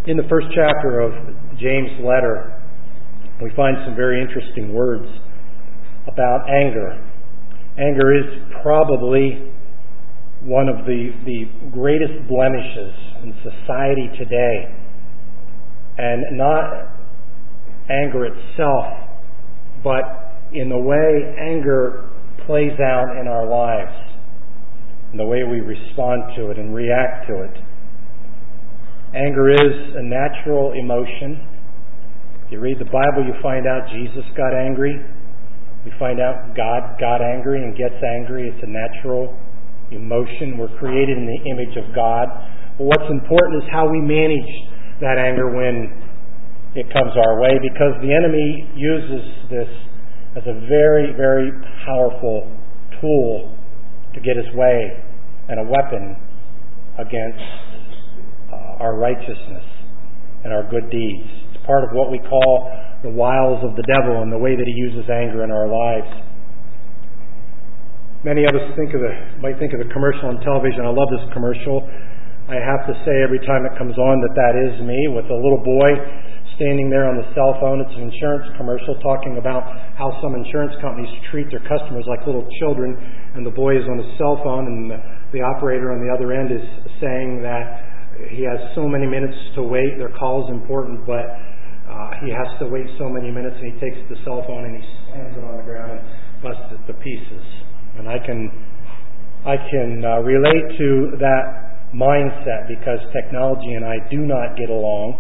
In the first chapter of James' letter, we find some very interesting words about anger. Anger is probably one of the greatest blemishes in society today. And not anger itself, but in the way anger plays out in our lives, in the way we respond to it and react to it. Anger is a natural emotion. If you read the Bible, you find out Jesus got angry. We find out God got angry and gets angry. It's a natural emotion. We're created in the image of God. But what's important is how we manage that anger when it comes our way, because the enemy uses this as a very, very powerful tool to get his way and a weapon against our righteousness and our good deeds. It's part of what we call the wiles of the devil and the way that he uses anger in our lives. Many of us might think of the commercial on television. I love this commercial. I have to say every time it comes on that is me, with a little boy standing there on the cell phone. It's an insurance commercial talking about how some insurance companies treat their customers like little children, and the boy is on his cell phone, and the operator on the other end is saying that he has so many minutes to wait. Their call is important, but he has to wait so many minutes, and he takes the cell phone and he slams it on the ground and busts it to pieces. And I can relate to that mindset, because technology and I do not get along.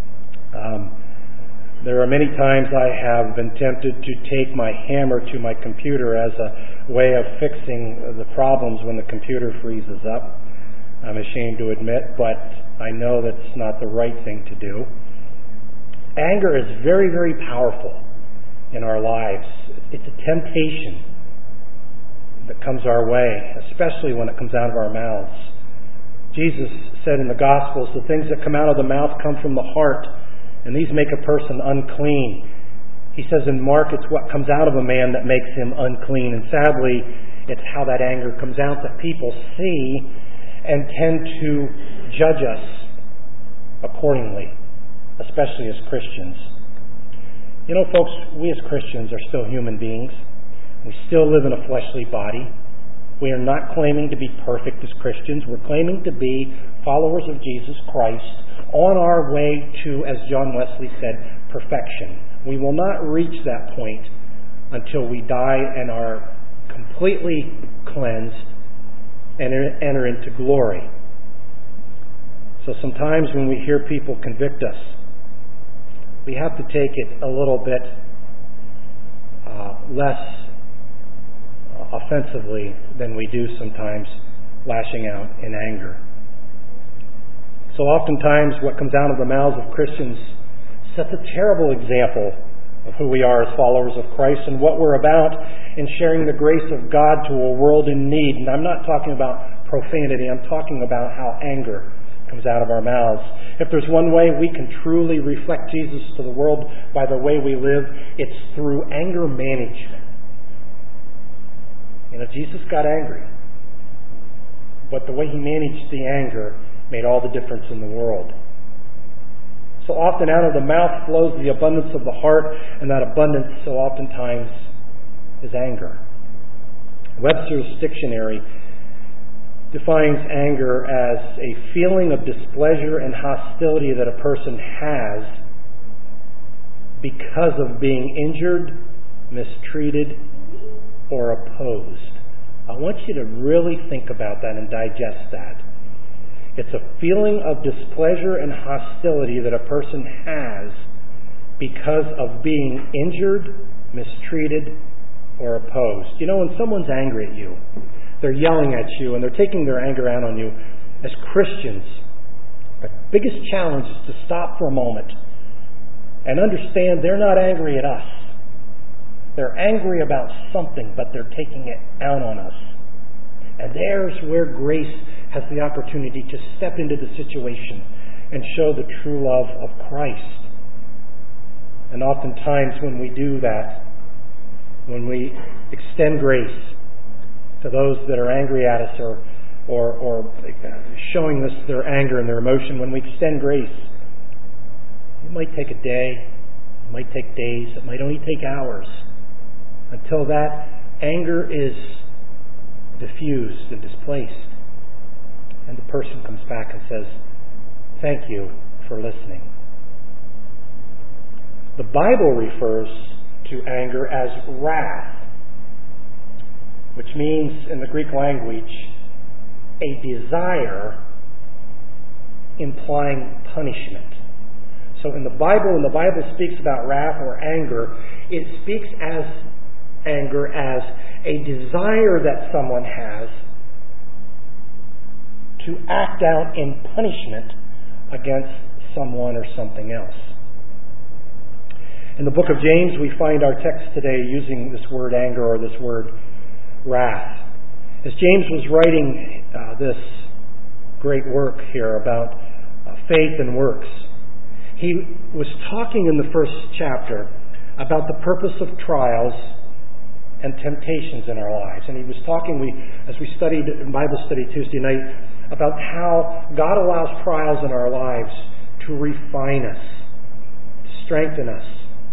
There are many times I have been tempted to take my hammer to my computer as a way of fixing the problems when the computer freezes up. I'm ashamed to admit, but I know that's not the right thing to do. Anger is very, very powerful in our lives. It's a temptation that comes our way, especially when it comes out of our mouths. Jesus said in the Gospels, the things that come out of the mouth come from the heart, and these make a person unclean. He says in Mark, it's what comes out of a man that makes him unclean. And sadly, it's how that anger comes out that people see and tend to judge us accordingly, especially as Christians. You know, folks, we as Christians are still human beings. We still live in a fleshly body. We are not claiming to be perfect as Christians. We're claiming to be followers of Jesus Christ on our way to, as John Wesley said, perfection. We will not reach that point until we die and are completely cleansed and enter into glory. So sometimes when we hear people convict us, we have to take it a little bit less offensively than we do sometimes lashing out in anger. So oftentimes what comes out of the mouths of Christians sets a terrible example of who we are as followers of Christ and what we're about in sharing the grace of God to a world in need. And I'm not talking about profanity. I'm talking about how anger comes out of our mouths. If there's one way we can truly reflect Jesus to the world by the way we live, it's through anger management. You know, Jesus got angry, but the way he managed the anger made all the difference in the world. So often out of the mouth flows the abundance of the heart, and that abundance so oftentimes is anger. Webster's dictionary defines anger as a feeling of displeasure and hostility that a person has because of being injured, mistreated, or opposed. I want you to really think about that and digest that. It's a feeling of displeasure and hostility that a person has because of being injured, mistreated, or opposed. You know, when someone's angry at you, they're yelling at you and they're taking their anger out on you. As Christians, the biggest challenge is to stop for a moment and understand they're not angry at us. They're angry about something, but they're taking it out on us. And there's where grace has the opportunity to step into the situation and show the true love of Christ. And oftentimes when we do that, when we extend grace to those that are angry at us or showing us their anger and their emotion, when we extend grace, It might take a day, it might take days, it might only take hours until that anger is diffused and displaced. And the person comes back and says, "Thank you for listening." The Bible refers to anger as wrath, which means in the Greek language a desire implying punishment. So in the Bible, when the Bible speaks about wrath or anger, it speaks as anger as a desire that someone has to act out in punishment against someone or something else. In the book of James, we find our text today using this word anger or this word wrath. As James was writing this great work here about faith and works, he was talking in the first chapter about the purpose of trials and temptations in our lives. And he was talking, as we studied in Bible study Tuesday night, about how God allows trials in our lives to refine us, to strengthen us,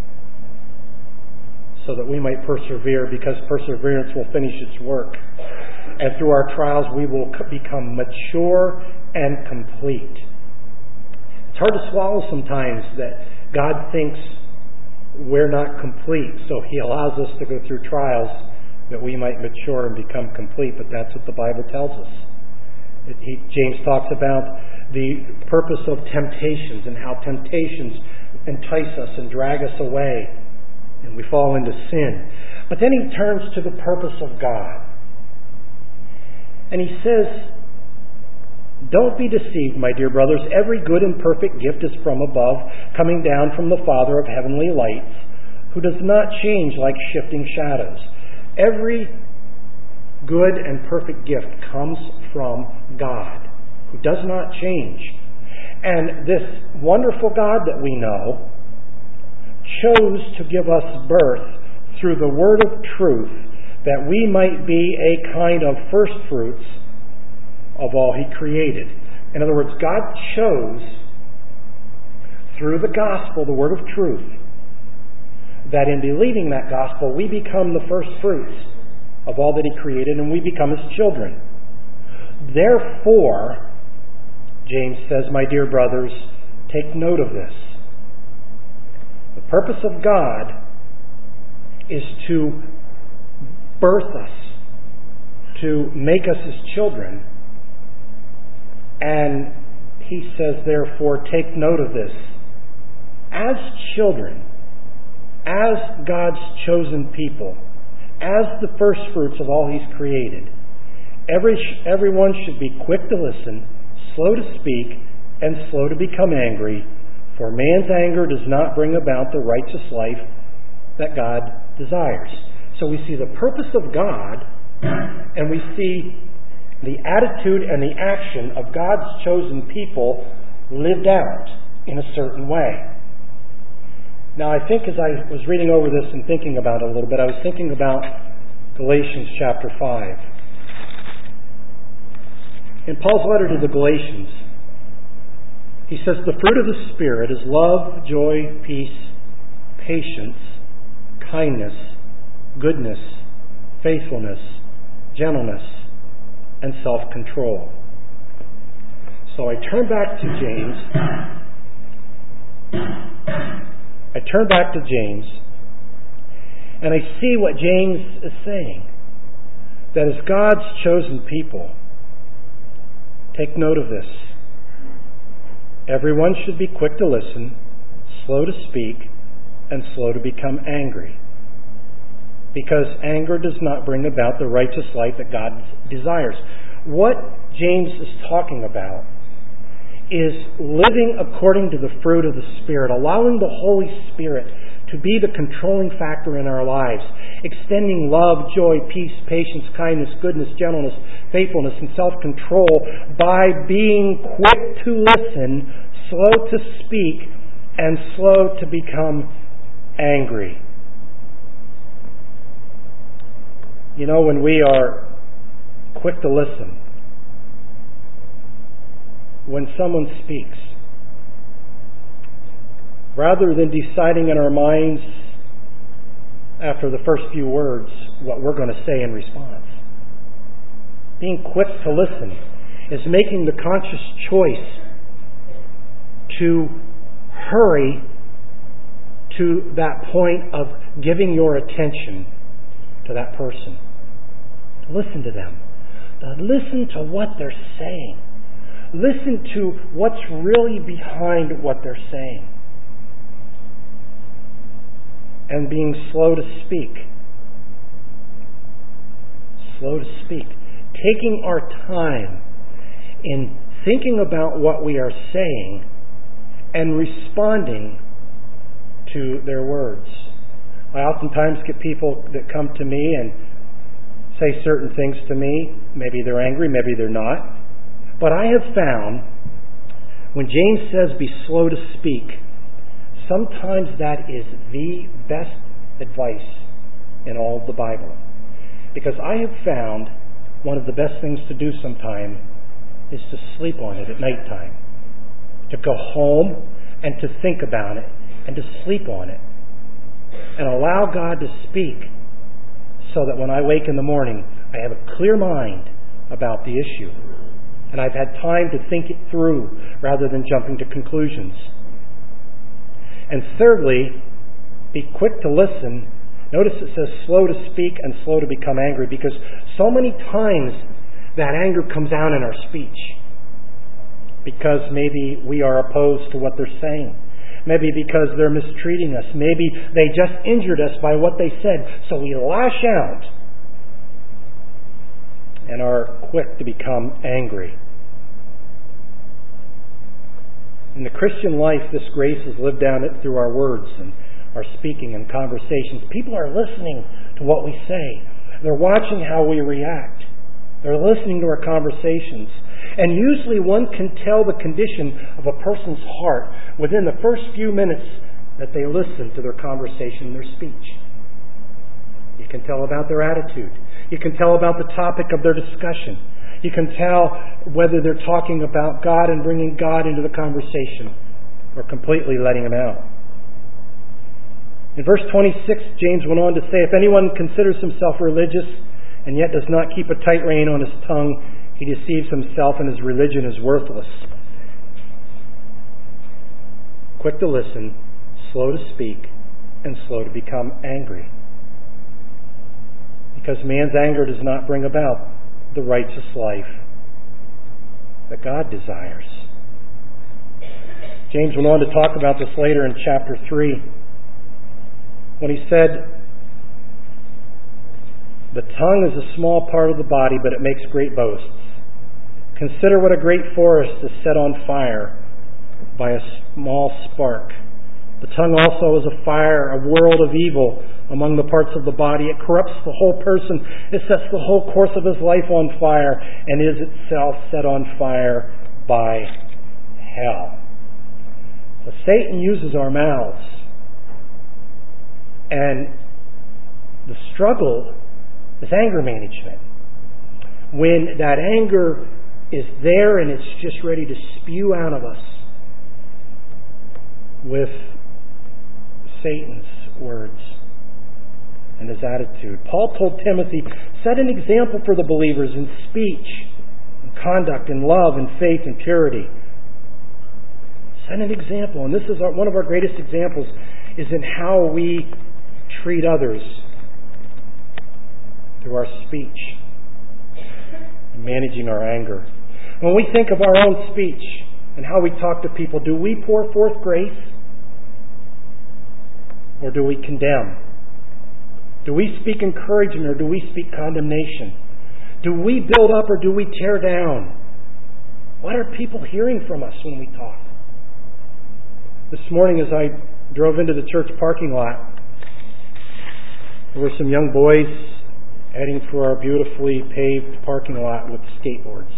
so that we might persevere, because perseverance will finish its work. And through our trials, we will become mature and complete. It's hard to swallow sometimes that God thinks we're not complete, so He allows us to go through trials that we might mature and become complete, but that's what the Bible tells us. James talks about the purpose of temptations and how temptations entice us and drag us away, and we fall into sin. But then he turns to the purpose of God. And he says, "Don't be deceived, my dear brothers. Every good and perfect gift is from above, coming down from the Father of heavenly lights, who does not change like shifting shadows." Every good and perfect gift comes from God, who does not change. And this wonderful God that we know chose to give us birth through the word of truth, that we might be a kind of first fruits of all He created. In other words, God chose through the gospel, the word of truth, that in believing that gospel we become the first fruits of all that He created, and we become His children. Therefore, James says, my dear brothers, take note of this. The purpose of God is to birth us, to make us His children. And he says, therefore, take note of this. As children, as God's chosen people, as the first fruits of all He's created, everyone should be quick to listen, slow to speak, and slow to become angry, for man's anger does not bring about the righteous life that God desires. So we see the purpose of God, and we see the attitude and the action of God's chosen people lived out in a certain way. Now, I think as I was reading over this and thinking about it a little bit, I was thinking about Galatians chapter 5. In Paul's letter to the Galatians, he says, the fruit of the Spirit is love, joy, peace, patience, kindness, goodness, faithfulness, gentleness, and self-control. So I turn back to James. And I see what James is saying. That as God's chosen people, take note of this. Everyone should be quick to listen, slow to speak, and slow to become angry. Because anger does not bring about the righteous life that God desires. What James is talking about is living according to the fruit of the Spirit, allowing the Holy Spirit to be the controlling factor in our lives, extending love, joy, peace, patience, kindness, goodness, gentleness, faithfulness, and self-control by being quick to listen, slow to speak, and slow to become angry. You know, when we are quick to listen, when someone speaks, rather than deciding in our minds after the first few words what we're going to say in response. Being quick to listen is making the conscious choice to hurry to that point of giving your attention to that person. To listen to them. To listen to what they're saying. Listen to what's really behind what they're saying. And being slow to speak. Slow to speak. Taking our time in thinking about what we are saying and responding to their words. I oftentimes get people that come to me and say certain things to me. Maybe they're angry, maybe they're not. But I have found when James says be slow to speak, sometimes that is the best advice in all of the Bible. Because I have found one of the best things to do sometime is to sleep on it at nighttime. To go home and to think about it and to sleep on it. And allow God to speak so that when I wake in the morning, I have a clear mind about the issue. And I've had time to think it through rather than jumping to conclusions. And thirdly, be quick to listen. Notice it says slow to speak and slow to become angry, because so many times that anger comes out in our speech. Because maybe we are opposed to what they're saying. Maybe because they're mistreating us. Maybe they just injured us by what they said. So we lash out and are quick to become angry. In the Christian life, this grace is lived down it through our words and our speaking and conversations. People are listening to what we say. They're watching how we react. They're listening to our conversations. And usually one can tell the condition of a person's heart within the first few minutes that they listen to their conversation, their speech. You can tell about their attitude. You can tell about the topic of their discussion. You can tell whether they're talking about God and bringing God into the conversation or completely letting Him out. In verse 26, James went on to say, if anyone considers himself religious and yet does not keep a tight rein on his tongue, he deceives himself and his religion is worthless. Quick to listen, slow to speak, and slow to become angry. Because man's anger does not bring about the righteous life that God desires. James went on to talk about this later in chapter 3 when he said, the tongue is a small part of the body, but it makes great boasts. Consider what a great forest is set on fire by a small spark. The tongue also is a fire, a world of evil among the parts of the body. It corrupts the whole person. It sets the whole course of his life on fire and is itself set on fire by hell. So Satan uses our mouths. And the struggle is anger management. When that anger is there and it's just ready to spew out of us with Satan's words and his attitude. Paul told Timothy, set an example for the believers in speech, in conduct, in love, in faith, and purity. Set an example. And this is one of our greatest examples is in how we treat others through our speech and managing our anger. When we think of our own speech and how we talk to people, do we pour forth grace or do we condemn? Do we speak encouragement or do we speak condemnation? Do we build up or do we tear down? What are people hearing from us when we talk? This morning as I drove into the church parking lot, there were some young boys heading for our beautifully paved parking lot with skateboards.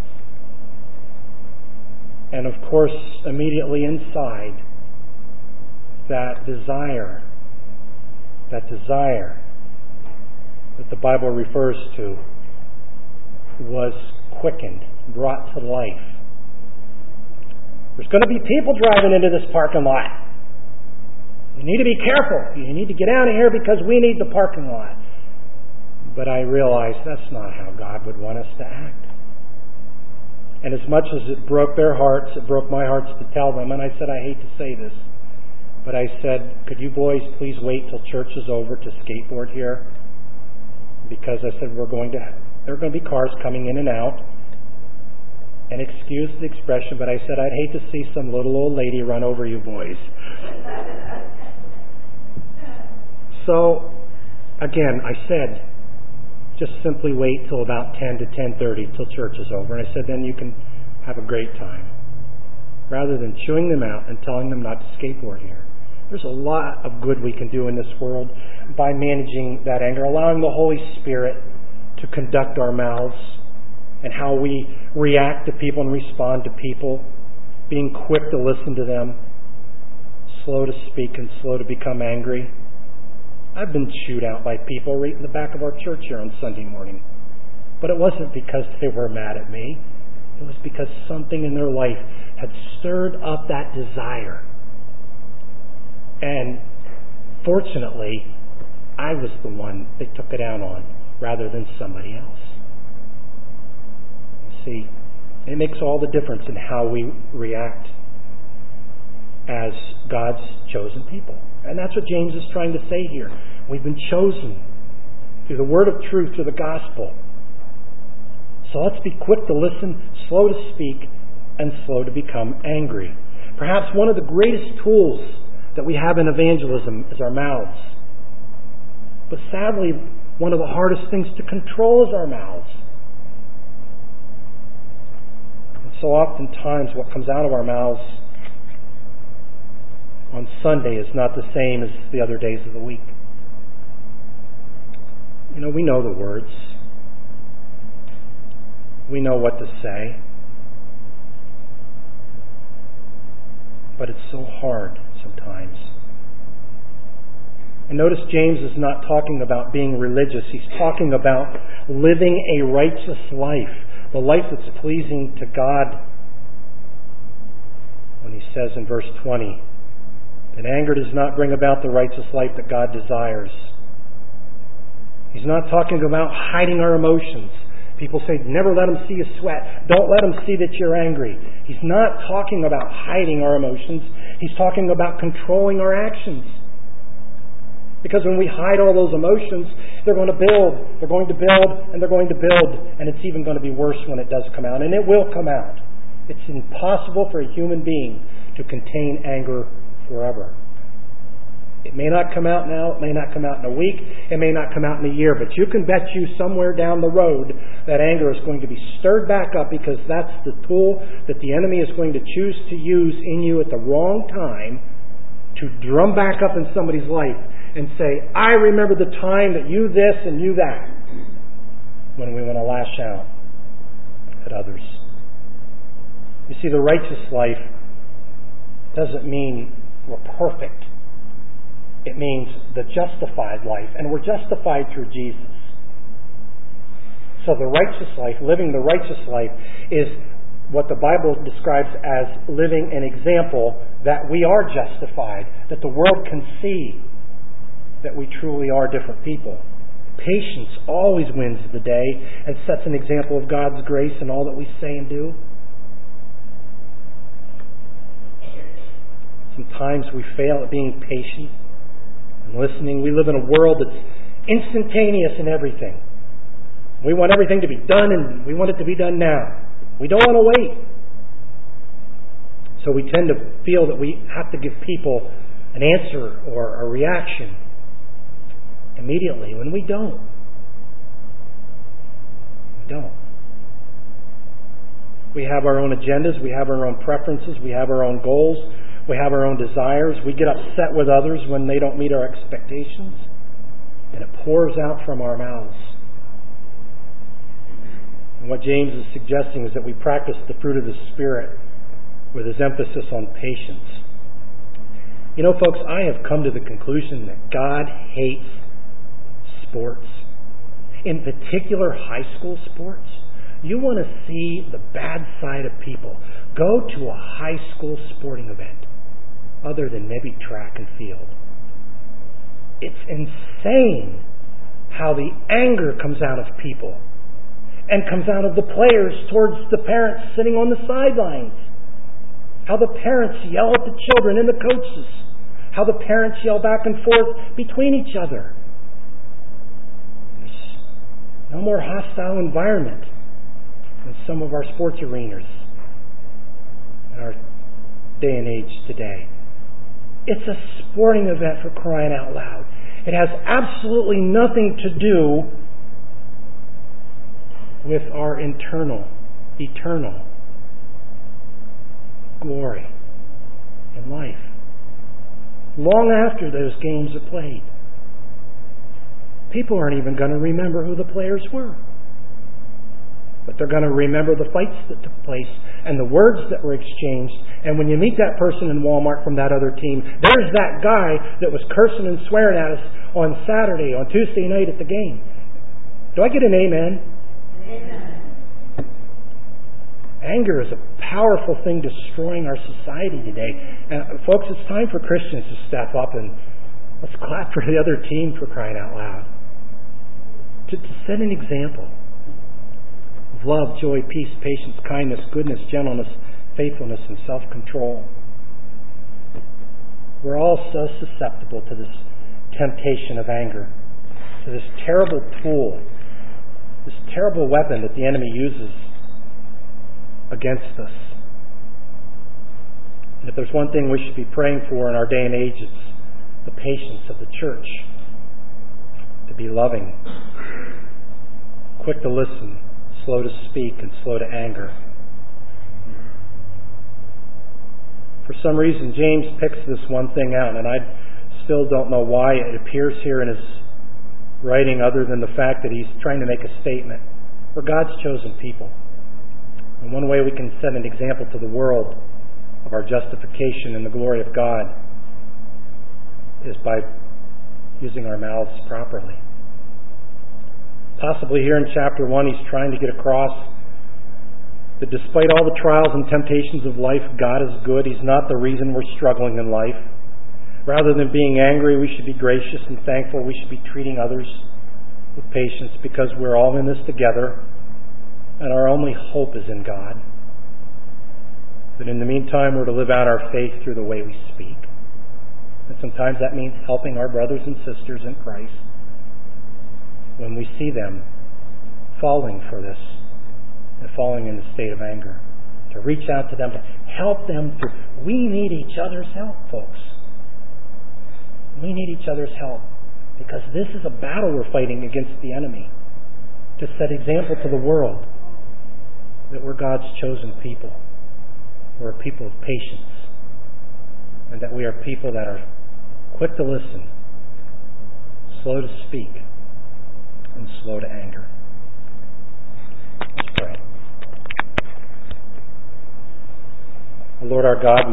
And of course, immediately inside, that desire that the Bible refers to was quickened, brought to life. There's going to be people driving into this parking lot. You need to be careful. You need to get out of here because we need the parking lot. But I realized that's not how God would want us to act. And as much as it broke their hearts, it broke my hearts to tell them. And I said, I hate to say this, but I said, could you boys please wait till church is over to skateboard here? Because I said, there are going to be cars coming in and out. And excuse the expression, but I said, I'd hate to see some little old lady run over you boys. So, again, I said, just simply wait till about 10 to 10:30 till church is over. And I said, then you can have a great time. Rather than chewing them out and telling them not to skateboard here. There's a lot of good we can do in this world by managing that anger, allowing the Holy Spirit to conduct our mouths and how we react to people and respond to people, being quick to listen to them, slow to speak and slow to become angry. I've been chewed out by people right in the back of our church here on Sunday morning. But it wasn't because they were mad at me. It was because something in their life had stirred up that desire. And fortunately, I was the one they took it out on rather than somebody else. You see, it makes all the difference in how we react as God's chosen people. And that's what James is trying to say here. We've been chosen through the word of truth, through the gospel. So let's be quick to listen, slow to speak, and slow to become angry. Perhaps one of the greatest tools that we have in evangelism is our mouths. But sadly, one of the hardest things to control is our mouths. And so oftentimes what comes out of our mouths on Sunday is not the same as the other days of the week. You know, we know the words. We know what to say. But it's so hard sometimes. And notice James is not talking about being religious. He's talking about living a righteous life. The life that's pleasing to God. When he says in verse 20, that anger does not bring about the righteous life that God desires. He's not talking about hiding our emotions. People say, never let them see you sweat. Don't let them see that you're angry. He's not talking about hiding our emotions. He's talking about controlling our actions. Because when we hide all those emotions, they're going to build. They're going to build, and they're going to build. And it's even going to be worse when it does come out. And it will come out. It's impossible for a human being to contain anger forever. It may not come out now, it may not come out in a week, it may not come out in a year, but you can bet you somewhere down the road that anger is going to be stirred back up, because that's the tool that the enemy is going to choose to use in you at the wrong time to drum back up in somebody's life and say, I remember the time that you this and you that, when we want to lash out at others. You see, the righteous life doesn't mean we're perfect. It means the justified life. And we're justified through Jesus. So the righteous life, living the righteous life, is what the Bible describes as living an example that we are justified, that the world can see that we truly are different people. Patience always wins the day and sets an example of God's grace in all that we say and do. Sometimes we fail at being patient and listening. We live in a world that's instantaneous in everything. We want everything to be done, and we want it to be done now. We don't want to wait. So we tend to feel that we have to give people an answer or a reaction immediately, when we don't. We don't. We have our own agendas. We have our own preferences. We have our own goals. We have our own desires. We get upset with others when they don't meet our expectations. And it pours out from our mouths. And what James is suggesting is that we practice the fruit of the Spirit with his emphasis on patience. You know, folks, I have come to the conclusion that God hates sports. In particular, high school sports. You want to see the bad side of people, go to a high school sporting event, other than maybe track and field. It's insane how the anger comes out of people and comes out of the players towards the parents sitting on the sidelines. How the parents yell at the children and the coaches. How the parents yell back and forth between each other. There's no more hostile environment in some of our sports arenas in our day and age today. It's a sporting event, for crying out loud. It has absolutely nothing to do with our eternal glory in life. Long after those games are played, people aren't even going to remember who the players were. But they're going to remember the fights that took place and the words that were exchanged. And when you meet that person in Walmart from that other team, there's that guy that was cursing and swearing at us on Saturday, on Tuesday night at the game. Do I get an amen? Amen. Anger is a powerful thing destroying our society today. And folks, it's time for Christians to step up and let's clap for the other team, for crying out loud. To set an example of love, joy, peace, patience, kindness, goodness, gentleness, faithfulness, and self-control. We're all so susceptible to this temptation of anger, to this terrible tool, this terrible weapon that the enemy uses against us. And if there's one thing we should be praying for in our day and age, it's the patience of the church. To be loving, quick to listen, slow to speak, and slow to anger. For some reason, James picks this one thing out, and I still don't know why it appears here in his writing other than the fact that he's trying to make a statement. We're God's chosen people. And one way we can set an example to the world of our justification and the glory of God is by using our mouths properly. Possibly here in chapter 1, he's trying to get across that despite all the trials and temptations of life, God is good. He's not the reason we're struggling in life. Rather than being angry, we should be gracious and thankful. We should be treating others with patience because we're all in this together and our only hope is in God. But in the meantime, we're to live out our faith through the way we speak. And sometimes that means helping our brothers and sisters in Christ when we see them falling for this and falling in the state of anger. To reach out to them, to help them through. We need each other's help, folks. We need each other's help because this is a battle we're fighting against the enemy. To set example to the world that we're God's chosen people. We're a people of patience. And that we are people that are quick to listen, slow to speak, and slow to anger. Let's pray. Lord our God,